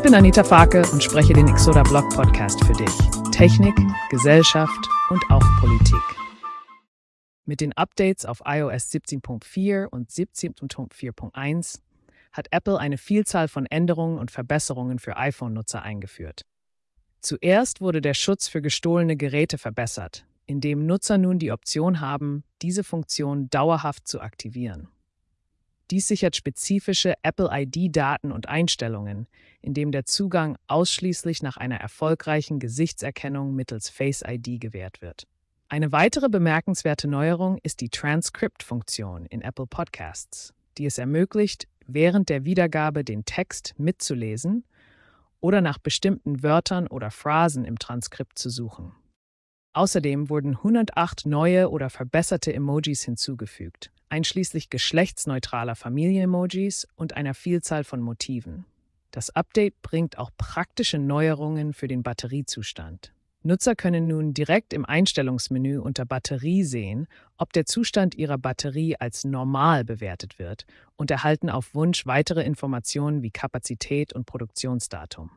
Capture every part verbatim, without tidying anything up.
bin Anita Farke und spreche den Exoda Blog Podcast für dich. Technik, Gesellschaft und auch Politik. Mit den Updates auf i O S siebzehn Punkt vier und siebzehn Punkt vier Punkt eins hat Apple eine Vielzahl von Änderungen und Verbesserungen für iPhone-Nutzer eingeführt. Zuerst wurde der Schutz für gestohlene Geräte verbessert, indem Nutzer nun die Option haben, diese Funktion dauerhaft zu aktivieren. Dies sichert spezifische Apple I D-Daten und Einstellungen, indem der Zugang ausschließlich nach einer erfolgreichen Gesichtserkennung mittels Face I D gewährt wird. Eine weitere bemerkenswerte Neuerung ist die Transcript-Funktion in Apple Podcasts, die es ermöglicht, während der Wiedergabe den Text mitzulesen oder nach bestimmten Wörtern oder Phrasen im Transkript zu suchen. Außerdem wurden hundertacht neue oder verbesserte Emojis hinzugefügt, einschließlich geschlechtsneutraler Familien-Emojis und einer Vielzahl von Motiven. Das Update bringt auch praktische Neuerungen für den Batteriezustand. Nutzer können nun direkt im Einstellungsmenü unter Batterie sehen, ob der Zustand ihrer Batterie als normal bewertet wird und erhalten auf Wunsch weitere Informationen wie Kapazität und Produktionsdatum.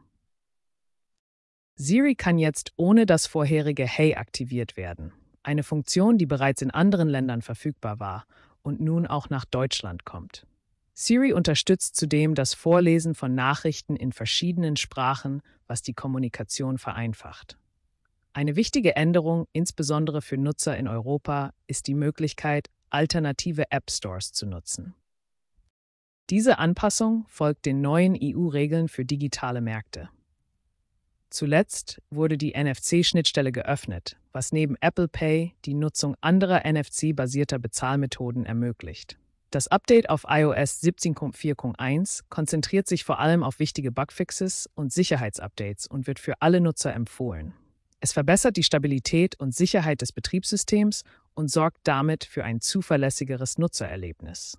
Siri kann jetzt ohne das vorherige Hey aktiviert werden, eine Funktion, die bereits in anderen Ländern verfügbar war und nun auch nach Deutschland kommt. Siri unterstützt zudem das Vorlesen von Nachrichten in verschiedenen Sprachen, was die Kommunikation vereinfacht. Eine wichtige Änderung, insbesondere für Nutzer in Europa, ist die Möglichkeit, alternative App-Stores zu nutzen. Diese Anpassung folgt den neuen E U-Regeln für digitale Märkte. Zuletzt wurde die N F C-Schnittstelle geöffnet, was neben Apple Pay die Nutzung anderer N F C-basierter Bezahlmethoden ermöglicht. Das Update auf i O S siebzehn Punkt vier Punkt eins konzentriert sich vor allem auf wichtige Bugfixes und Sicherheitsupdates und wird für alle Nutzer empfohlen. Es verbessert die Stabilität und Sicherheit des Betriebssystems und sorgt damit für ein zuverlässigeres Nutzererlebnis.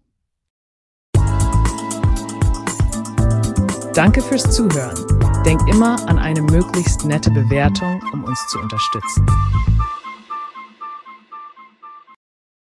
Danke fürs Zuhören. Denk immer an eine möglichst nette Bewertung, um uns zu unterstützen.